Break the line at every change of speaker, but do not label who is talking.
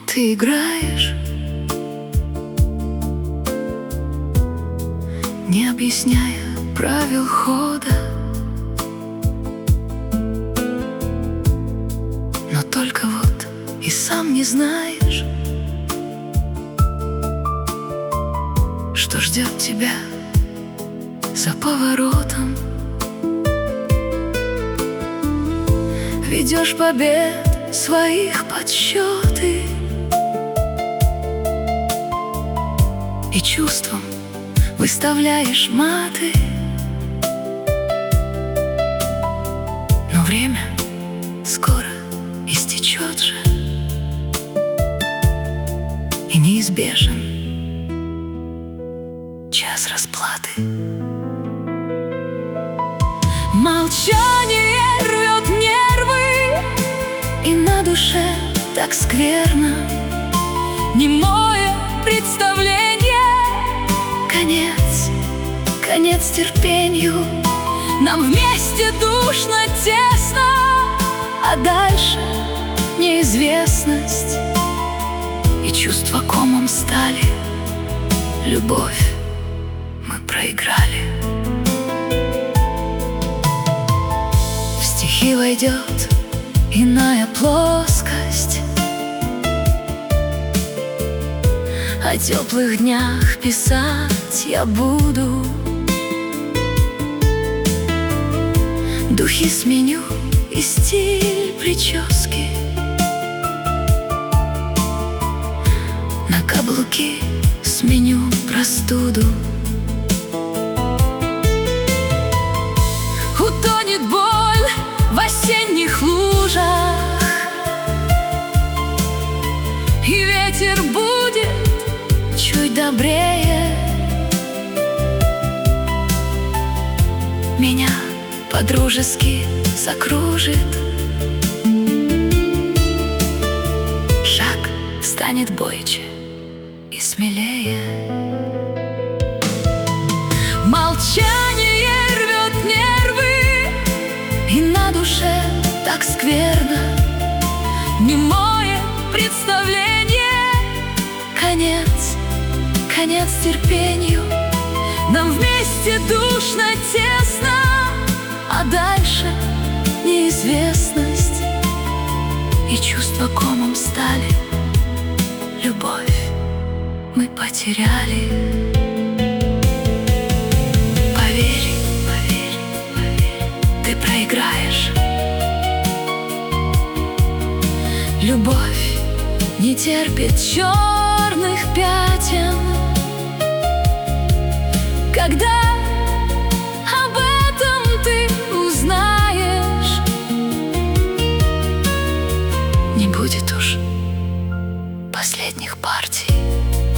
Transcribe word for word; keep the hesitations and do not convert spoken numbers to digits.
ты играешь, не объясняя правил хода, но только вот и сам не знаешь, что ждет тебя за поворотом. Ведешь побед своих подсчеты и чувством выставляешь маты, но время скоро истечет же, и неизбежен час расплаты. Молчание рвет нервы, и на душе так скверно. Немое представление, конец, конец терпению. Нам вместе душно, тесно, а дальше неизвестность, и чувства комом стали. Любовь мы проиграли. В стихи войдет иная плоскость, о теплых днях писать я буду. Духи сменю и стиль прически, на каблуки сменю простуду. Утонет боль в осенних лужах, и ветер будет чуть добрее. Меня по-дружески закружит, шаг станет бойче и смелее. Молчание рвет нервы, и на душе так скверно. Немое представление, конец, конец терпению. Нам вместе душно, тесно, а дальше неизвестность, и чувства комом стали. Любовь мы потеряли. Поверь, поверь, поверь, ты проиграешь. Любовь не терпит черных пятен. Когда об этом ты узнаешь, не будет уж последних партий.